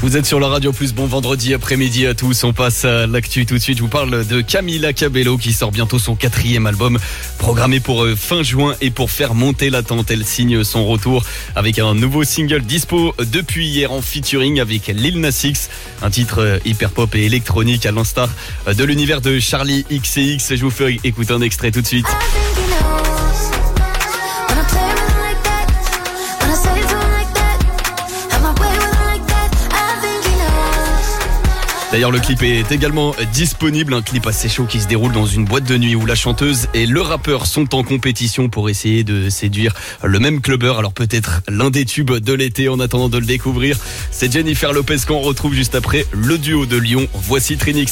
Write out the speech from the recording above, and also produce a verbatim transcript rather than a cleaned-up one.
Vous êtes sur la Radio Plus, bon vendredi après-midi à tous. On passe à l'actu tout de suite. Je vous parle de Camila Cabello qui sort bientôt son quatrième album, programmé pour fin juin. Et pour faire monter l'attente, elle signe son retour avec un nouveau single dispo depuis hier en featuring avec Lil Nas X. Un titre hyper pop et électronique à l'instar de l'univers de Charli X C X. Je vous fais écouter un extrait tout de suite. D'ailleurs, le clip est également disponible, un clip assez chaud qui se déroule dans une boîte de nuit où la chanteuse et le rappeur sont en compétition pour essayer de séduire le même clubbeur. Alors peut-être l'un des tubes de l'été. En attendant de le découvrir, c'est Jennifer Lopez qu'on retrouve juste après le duo de Lyon. Voici Trinix.